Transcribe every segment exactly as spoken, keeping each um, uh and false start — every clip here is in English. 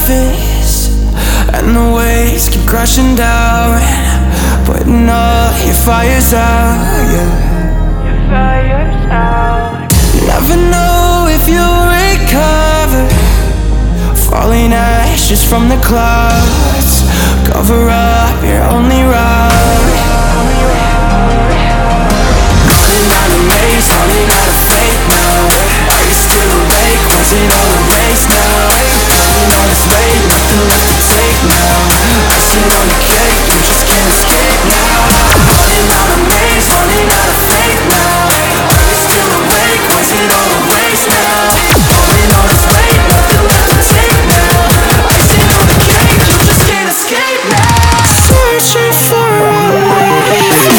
surface, and the waves keep crashing down, putting all your fires out, yeah. Your fires out. Never know if you'll recover, falling ashes from the clouds. Cover up your only route. Running out of maze, running out of faith now. Are you still awake? Was it all a race now? Pulling on its weight, nothing left to take now. Icing on the cake, you just can't escape now. Running out of maze, running out of faith now. Are you still awake? Was it all a race now? Pulling on its weight, nothing left to take now. Icing on the cake, you just can't escape now. Searching for a life.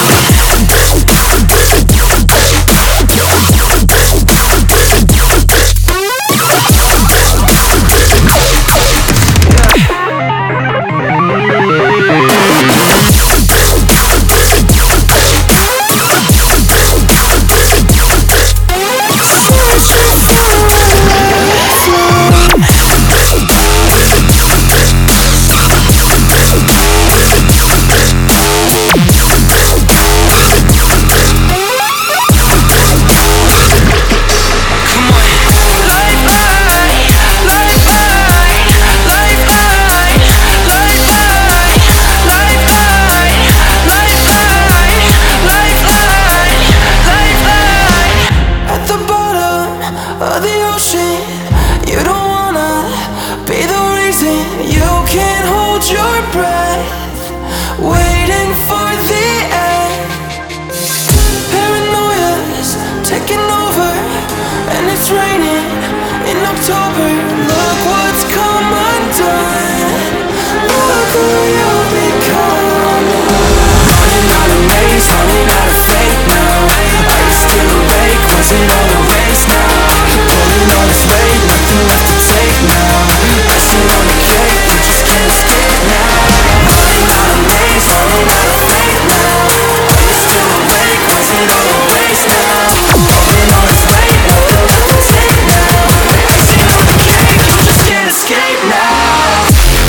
Waiting for the end. Paranoia's taking over, and it's raining in October. Look what's come undone. Look who you've become. Running out of maze, running out of faith now. Are you still awake? Was it all a race now? Pulling on its weight, nothing left to take now. Icing on the cake, you just can't escape now. Running out of maze, running out of faith now. Are you still awake? Was it all a race now? Pulling on its weight, nothing left to take now. Icing on the cake, you just can't escape now.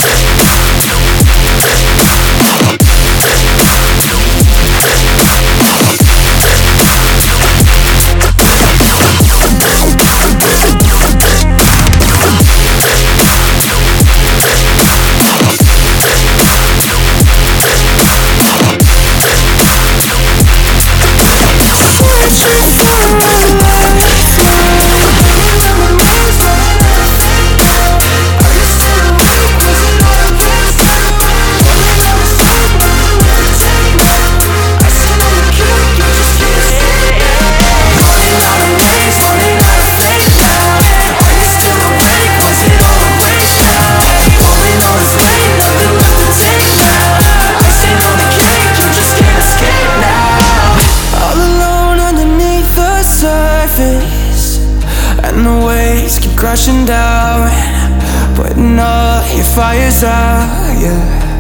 And the waves keep crashing down, putting all your fires out, yeah.